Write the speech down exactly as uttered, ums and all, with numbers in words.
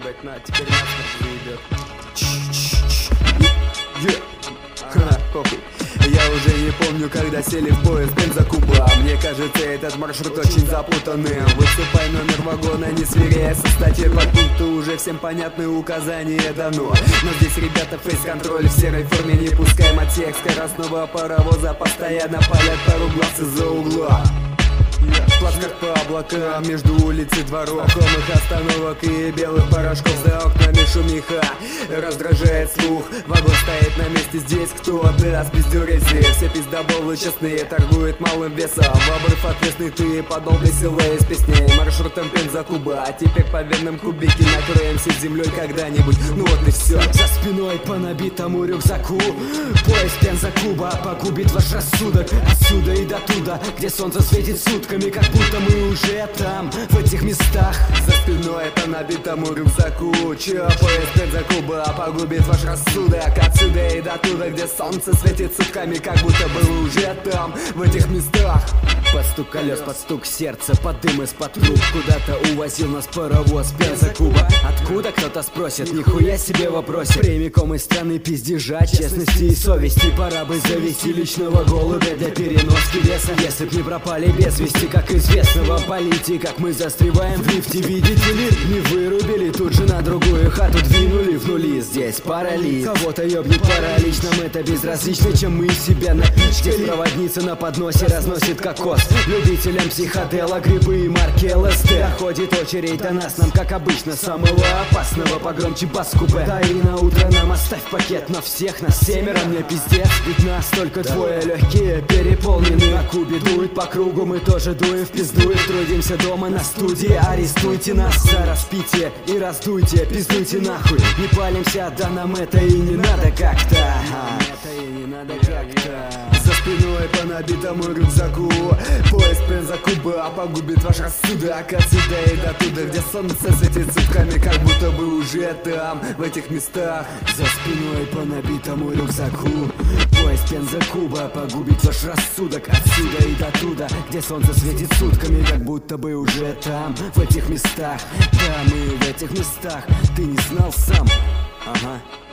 ебать, на, теперь насмерть заебет. Ха, похуй. Я уже не помню, когда сели в поезд бензокуба. Мне кажется, этот маршрут очень запутанным. Высыпай номер вагона, не сверяя со статьей по пункту. Уже всем понятны указания дано. Но здесь ребята фейс-контроль в серой форме. Не пускаем отсек скоростного паровоза. Постоянно палят пару глаз из-за угла. Плацкарт по облакам между улиц и дворов, знакомых остановок и белых порошков. За окнами шумиха раздражает слух. Вагон стоит на месте, здесь кто даст пиздюрези. Все пиздоболы честные, торгуют малым весом. В обрыв ответственный ты подол веселая из песней. Маршрутом Пенза-Куба, а теперь по венам кубики накроемся землей когда-нибудь. Ну вот и все. За спиной по набитому рюкзаку поезд Пенза-Куба погубит ваш рассудок. Отсюда и до туда, где солнце светит сутками, как будто мы уже там, в этих местах. За спиной по набитому рюкзаку чё, поезд Пенза-Куба погубит ваш рассудок. Отсюда и до туда, где солнце светит сутками, как будто бы вы уже там, в этих местах. Под стук колес, под стук сердца, под дым из-под труб куда-то увозил нас паровоз Пенза-Куба. Откуда, кто-то спросит, нихуя себе вопросик. Прямиком из страны пиздежа, честности и совести. Пора бы завести личного голубя для переноски веса. Если б не пропали без вести, как известного политика. Мы застреваем в лифте, видите ли? Не вырубили, тут же на другую хату двинули в нули. Здесь паралич, кого-то ёбнет паралич. Нам это безразлично, чем мы себя напичкали. Здесь проводница на подносе разносит кокос любителям психодела, грибы и марки ЛСД. Доходит очередь до нас, нам как обычно самого опасного погромче бас-купе. Да и на утро нам оставь пакет, на всех нас семеро, мне пиздец. Ведь нас только двое, легкие переполнены. На Кубе дует по кругу, мы тоже дуем в пизду. И трудимся дома на студии, арестуйте нас за распитие и раздуйте, пиздуйте нахуй. Не палимся, да нам это и не надо как-то. Это и не надо как-то. За спиной по набитому рюкзаку поезд Пенза-Куба погубит ваш рассудок. Отсюда и до туда, где солнце светит сутками, как будто бы уже там, в этих местах. За спиной по набитому рюкзаку поезд Пенза-Куба погубит ваш рассудок. Отсюда и до туда, где солнце светит сутками, как будто бы уже там, в этих местах. Да, мы в этих местах, ты не знал сам. Ага.